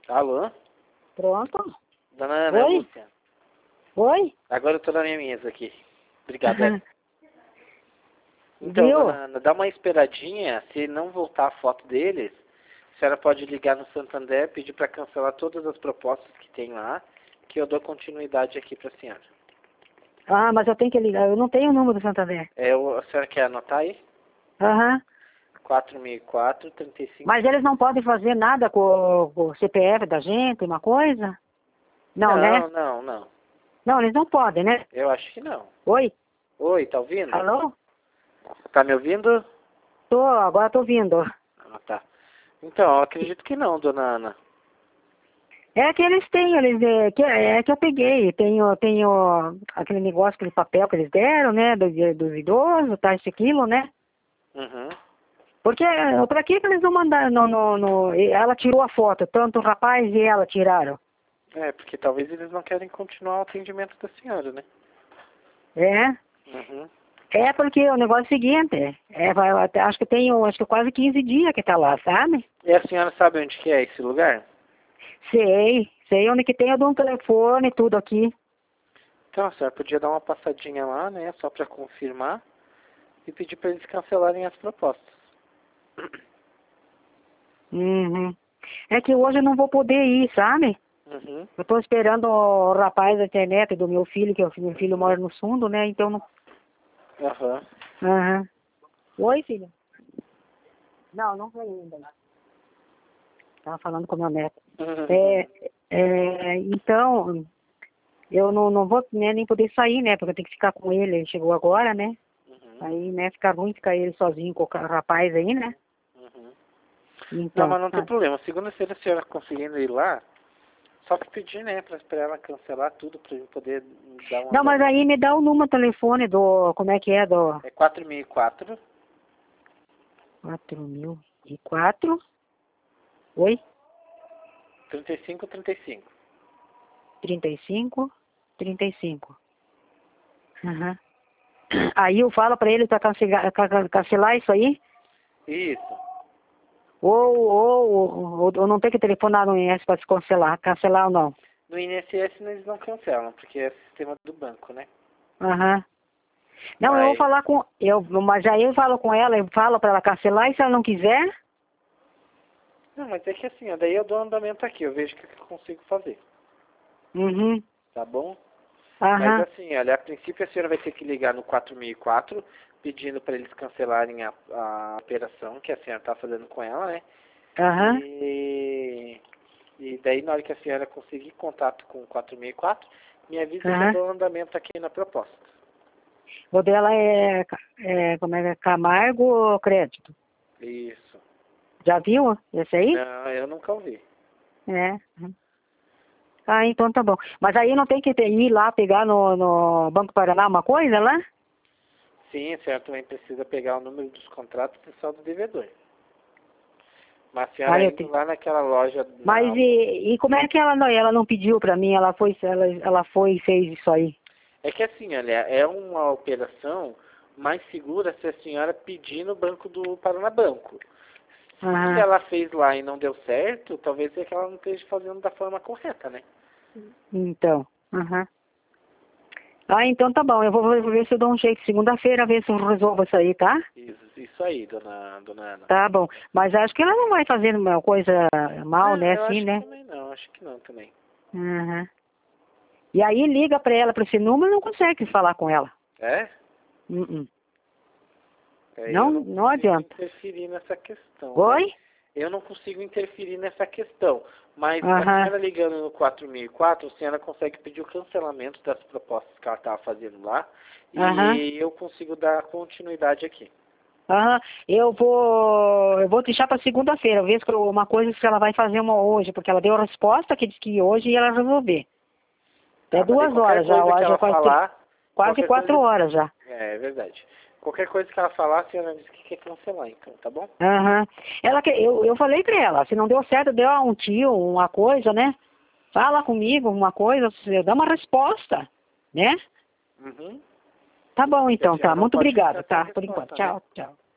Alô? Pronto? Dona Ana, Oi? Lúcia. Oi? Agora eu tô na minha mesa aqui. Obrigado, Ana. Então, Viu? dona Ana, dá uma esperadinha. Se não voltar a foto deles, a senhora pode ligar no Santander, pedir para cancelar todas as propostas que tem lá, que eu dou continuidade aqui para a senhora. Ah, mas eu tenho que ligar. Eu não tenho o número do Santander. A senhora quer anotar aí? Aham. 4004 35. Mas eles não podem fazer nada com o CPF da gente, uma coisa? Não, né? Não. Não, eles não podem, né? Eu acho que não. Oi? Oi, tá ouvindo? Alô? Tá me ouvindo? Agora tô ouvindo. Ah, tá. Então, eu acredito que não, dona Ana. É que eles têm, é que eu peguei, tenho aquele negócio, aquele papel que eles deram, né, dos idosos, tá, esse aquilo, né? Uhum. Porque, pra que eles não mandaram, ela tirou a foto, tanto o rapaz e ela tiraram. É, porque talvez eles não querem continuar o atendimento da senhora, né? É? Uhum. É porque o negócio é o seguinte, acho que acho que quase 15 dias que tá lá, sabe? E a senhora sabe onde que é esse lugar? Sei onde que tem, eu dou um telefone, tudo aqui. Então, a senhora podia dar uma passadinha lá, né? Só para confirmar e pedir para eles cancelarem as propostas. Uhum. É que hoje eu não vou poder ir, sabe? Uhum. Eu tô esperando o rapaz da internet do meu filho, que meu filho mora no fundo, né? Então não. Aham. Aham. Oi, filho? Não foi ainda. Tava falando com meu neto. Uhum. Então, eu não vou nem poder sair, né? Porque eu tenho que ficar com ele. Ele chegou agora, né? Uhum. Aí, né, fica ruim ficar ele sozinho com o rapaz aí, né? Uhum. Não, Então. mas não tem problema. Segunda-feira a senhora conseguindo ir lá, só que pedir, né? Para esperar ela cancelar tudo para ele poder dar uma Não, mas andamento. aí me dá o número de telefone do. Como é que é? Do. É 4004 4004. Oi? 3535. 35. Aham. Aí eu falo pra ele pra cancelar isso aí? Isso. Ou não tem que telefonar no INSS pra se cancelar ou não? No INSS eles não cancelam, porque é sistema do banco, né? Aham. Não, eu vou Mas, falar mas aí eu falo com ela, eu falo pra ela cancelar e se ela não quiser? não, mas é que assim, ó, daí eu dou andamento aqui, eu vejo o que eu consigo fazer, Uhum. tá bom? Mas Aham. assim, olha, a princípio a senhora vai ter que ligar no 4004, pedindo para eles cancelarem a operação que a senhora está fazendo com ela, né? Aham. E daí na hora que a senhora conseguir contato com o 4004, me avisa que eu Aham. dou andamento aqui na proposta. O dela como é que é? Camargo ou Crédito? Isso. Já viu esse aí? Não, eu nunca ouvi. É. Ah, então tá bom. Mas aí não tem que ir lá pegar no Banco Paraná uma coisa lá? Sim, a senhora também precisa pegar o número dos contratos e saldo devedor. Mas a senhora Aí eu indo tenho. lá naquela loja Mas na... e como é que ela não pediu pra mim? Ela foi e fez isso aí. É que assim, olha, é uma operação mais segura se a senhora pedir no banco do Paranabanco. Se Aham. ela fez lá e não deu certo, talvez é que ela não esteja fazendo da forma correta, né? Então. Aham. Ah, então tá bom. Eu vou ver se eu dou um jeito. Segunda-feira, ver se eu resolvo isso aí, tá? Isso aí, dona Ana. Tá bom. Mas acho que ela não vai fazer uma coisa mal, Não, né? eu Assim, acho que né? também não, acho que não também. Aham. E aí liga pra ela pra esse número e não consegue falar com ela. É? Uh-uh. É, eu Não, não não consigo adianta. interferir nessa questão, né? Oi? Eu não consigo interferir nessa questão, mas a Aham. senhora ligando no 4004, a senhora consegue pedir o cancelamento das propostas que ela estava fazendo lá Aham. e eu consigo dar continuidade aqui. Aham. Eu vou deixar para segunda-feira, ver se uma coisa se ela vai fazer uma hoje, porque ela deu a resposta que disse que hoje ia ela resolver. É Tá, mas daí 2 horas já, qualquer coisa que hoje é ela falar, quase qualquer coisa... 4 horas já. É verdade. Qualquer coisa que ela falar, a senhora diz que quer cancelar, então, tá bom? Aham. Eu falei pra ela, se não deu certo, deu um tio, uma coisa, né? Fala comigo, uma coisa, dá uma resposta, né? Uhum. Tá bom E a então, senhora tá. não Muito pode ficar obrigada, sem tá? Por enquanto. resposta, né? Tchau, tchau.